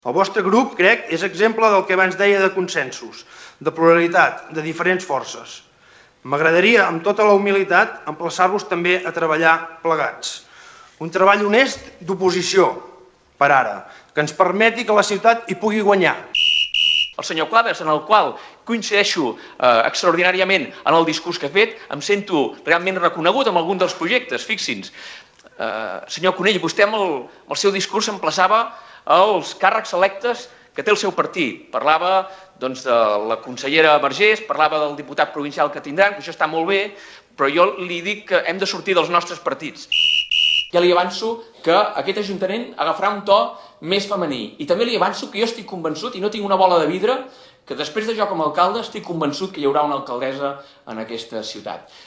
El vostre grup, crec, és exemple del que abans deia de consensos, de pluralitat, de diferents forces. M'agradaria, amb tota la humilitat, emplaçar-vos també a treballar plegats. Un treball honest d'oposició, per ara, que ens permeti que la ciutat hi pugui guanyar. El senyor Claves, en el qual coincideixo extraordinàriament en el discurs que ha fet, em sento realment reconegut amb algun dels projectes, fixin-se. Senyor Cunell, vostè amb el seu discurs emplaçava els càrrecs electes que té el seu partit. Parlava doncs, de la consellera Vergés, parlava del diputat provincial que tindran, que això està molt bé, però jo li dic que hem de sortir dels nostres partits. Ja li avanço que aquest Ajuntament agafarà un to més femení. I també li avanço que jo estic convençut, i no tinc una bola de vidre, que després de jo com a alcalde estic convençut que hi haurà una alcaldessa en aquesta ciutat.